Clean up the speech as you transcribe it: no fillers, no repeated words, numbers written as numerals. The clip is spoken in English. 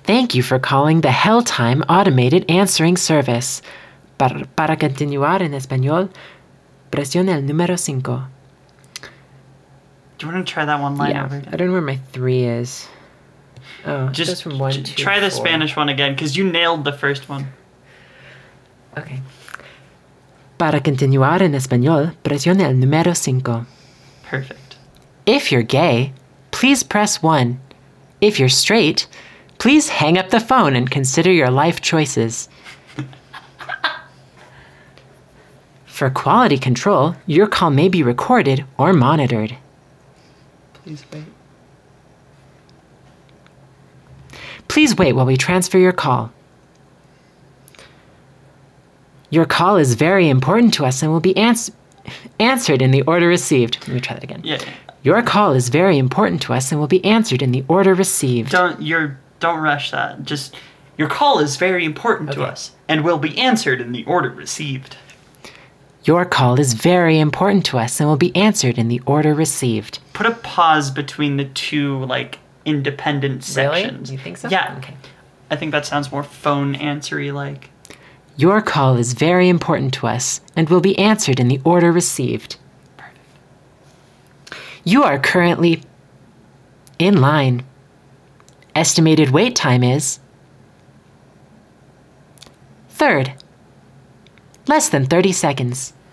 Thank you for calling the Helltime Automated Answering Service. Para continuar en español, presione el número 5. Do you want to try that one line over I again? don't know where my 3 is. Oh, Just from 1 to try the 4. Spanish one again, because you nailed the first one. Okay. Para continuar en español, presione el número 5. Perfect. If you're gay, please press 1. If you're straight, please hang up the phone and consider your life choices. For quality control, your call may be recorded or monitored. Please wait. Please wait while we transfer your call. Your call is very important to us and will be answered in the order received. Let me try that again. Yeah. Your call is very important to us and will be answered in the order received. Don't rush that. Just, your call is very important to us and will be answered in the order received. Your call is very important to us and will be answered in the order received. Put a pause between the two, independent sections. Really? You think so? Yeah. Okay. I think that sounds more phone answery like. Your call is very important to us and will be answered in the order received. Perfect. You are currently in line. Estimated wait time is 3rd. Less than 30 seconds.